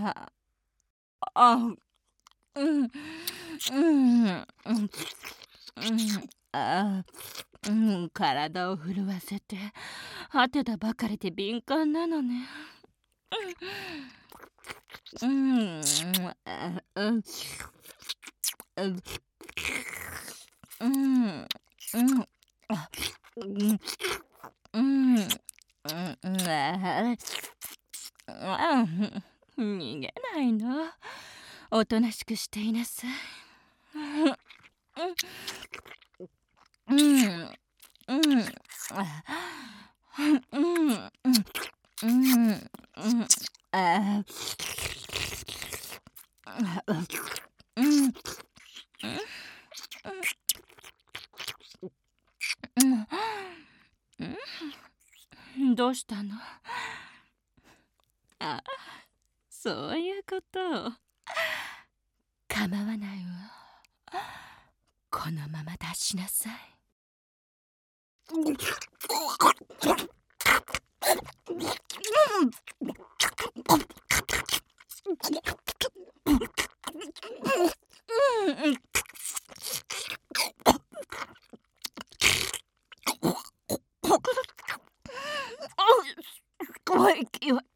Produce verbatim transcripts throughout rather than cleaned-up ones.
ああ、うん、うん、うん、うん、あうん、体を震わせて、果てたばかりで敏感なのね。うん、あ、うん、うん、うん、うん、あ、うん、うん、うん、うん、ああ、逃げないの。おとなしくしていなさい。うん、うん、うん、あ、うん、うん、うん、うん、あ、うん、うん、うん、どうしたの？あ、そういうこと。構わないわ。このまま出しなさい。怖い気は。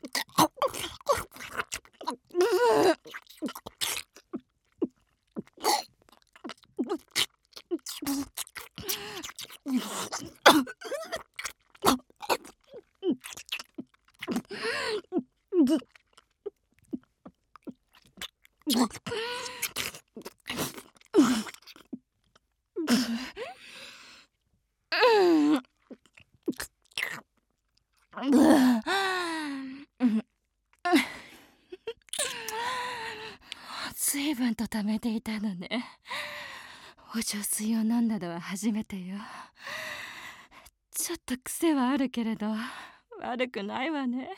随分と溜めていたのね。お浄水を飲んだのは初めてよ。ちょっと癖はあるけれど悪くないわね。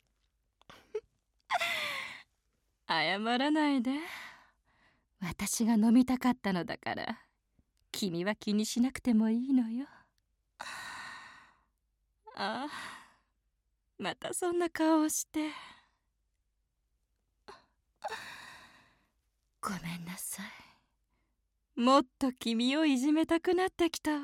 謝らないで。私が飲みたかったのだから、君は気にしなくてもいいのよ。ああ、またそんな顔をして。ごめんなさい。もっと君をいじめたくなってきたわ。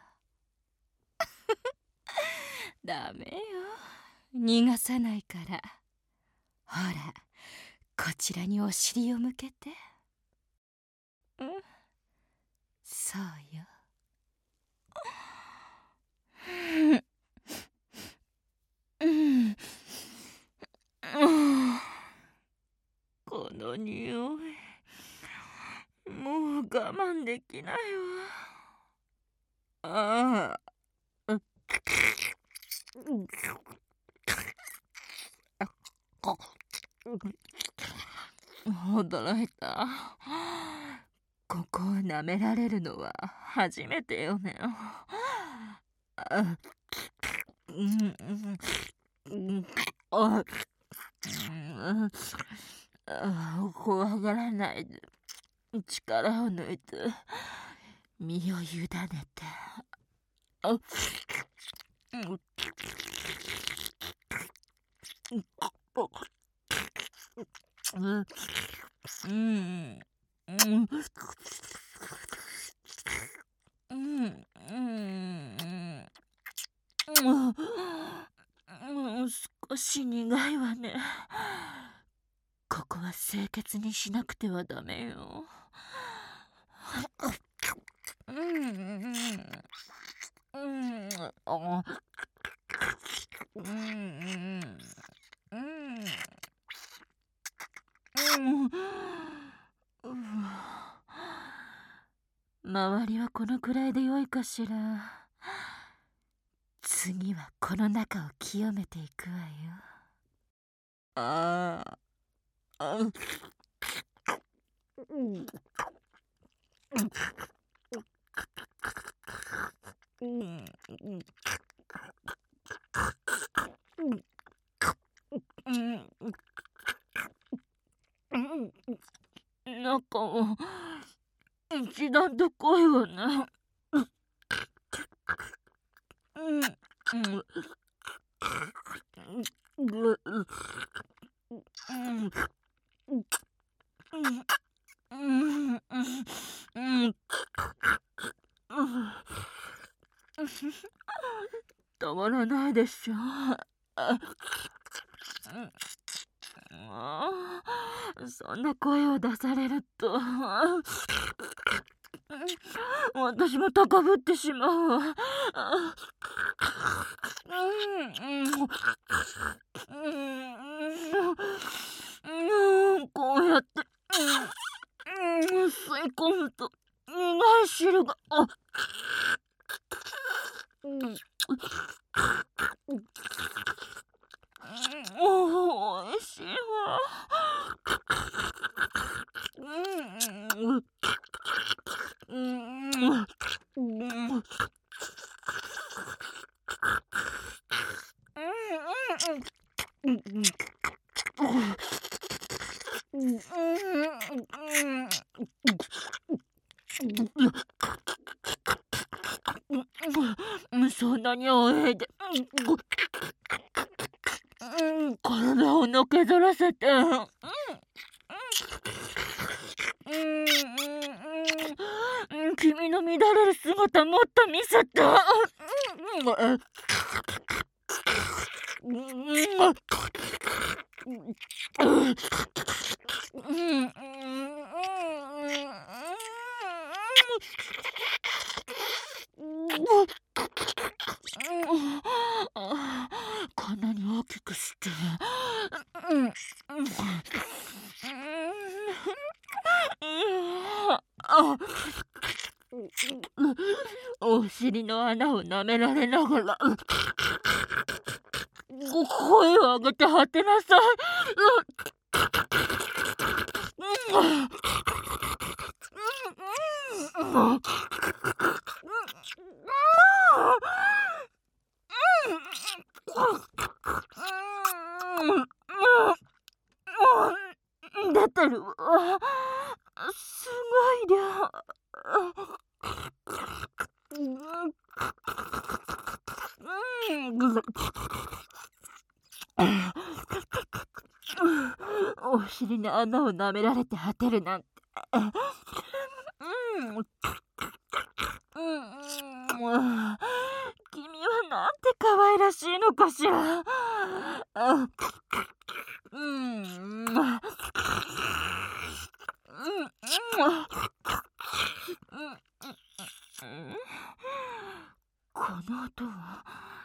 ダメよ、逃がさないから。ほら、こちらにお尻を向けて。うん、そうよ。うん、うん、この匂い、もう我慢できないわ。ああ、う驚いた。ここを舐められるのは初めてよね。あ、うん、うん、あ、うん、あ、怖がらないで。力を抜いて身を委ねて。あ、うん、うん、うん、うん、うん、うん、うん、少し苦いわね。ここは清潔にしなくてはダメよ。うん、うん、あ、うん、うん、うん、周りはこのくらいでよいかしら。次はこの中を清めていくわよ。ああ、うん、うん、うん、うん、中も一段と濃いわね。うん、うん、ぐ、うん、 うんうんうん止まらないでしょ。ああそんな声を出されると私も高ぶってしまうわ。うんうんうん、こうやって、うんうん、吸い込むと苦い汁が、あ、うん、おいしいわ。うんうんうんうんそんなに泳いで、うん、体をのけぞらせて、うん、うん、うん、君の乱れる姿もっと見せて、うん、こんなに大きくして、お尻の穴を舐められながら声を上げて果てなさい。出てるわ。すごい量。お尻に穴を舐められて果てるなんて。うん。君はなんて可愛らしいのかしら。うん。うんこの音は。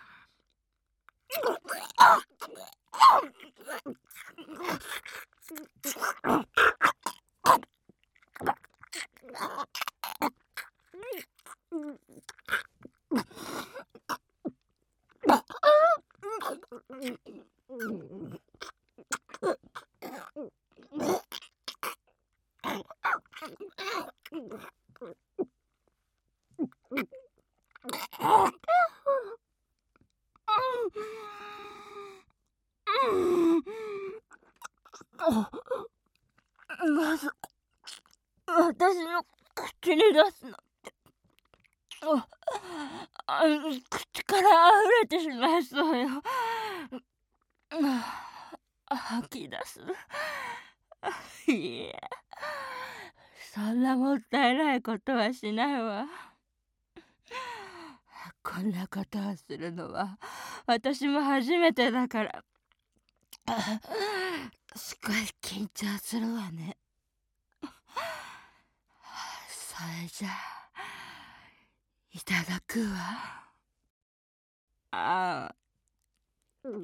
まず私の口に出すのああ口から溢れてしまいそうよ。吐き出す。いえ、そんなもったいないことはしないわ。こんなことをするのは私も初めてだから少し緊張するわね。それじゃあいただくわ。ああ、うん、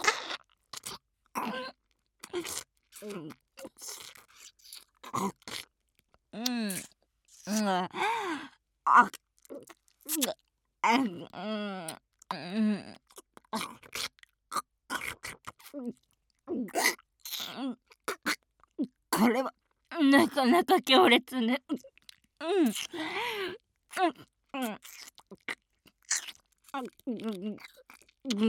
うん、うん、あ、あ、うん、うん、これはなかなか強烈ね。うん、うん、うん、うん、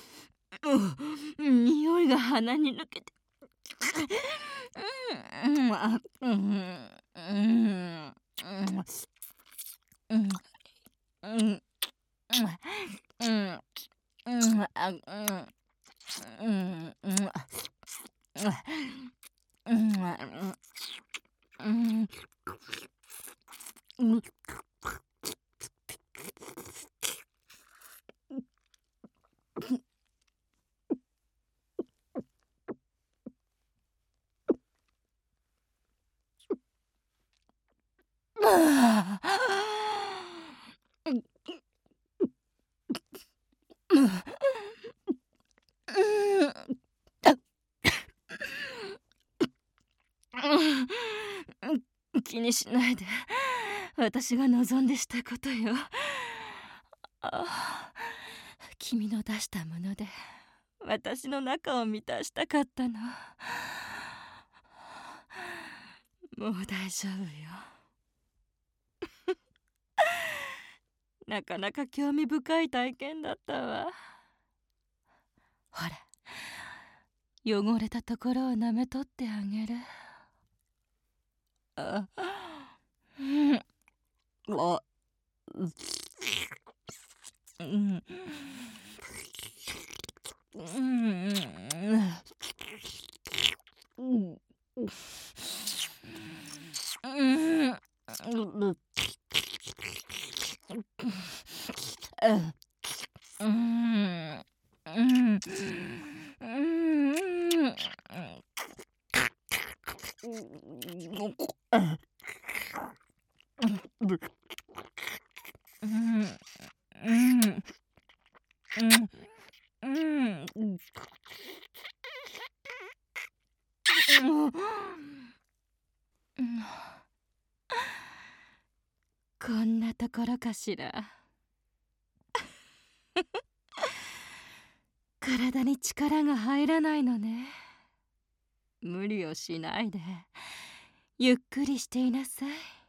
うん、匂いが鼻に抜けて、うん、 うん、うん、うん、うん、うん、うん、うん、あ、うん、うん、うん、うん、うん、うん、気にしないで。私が望んでしたことよ。あ、君の出したもので私の中を満たしたかったの。もう大丈夫よ。なかなか興味深い体験だったわ。ほら、汚れたところを舐めとってあげる。あ、うん、あ、うん、うん、うん、うん、うん、うん、うん、うん、うん、うん、うん、こんなところかしら。体に力が入らないのね。無理をしないでゆっくりしていなさい。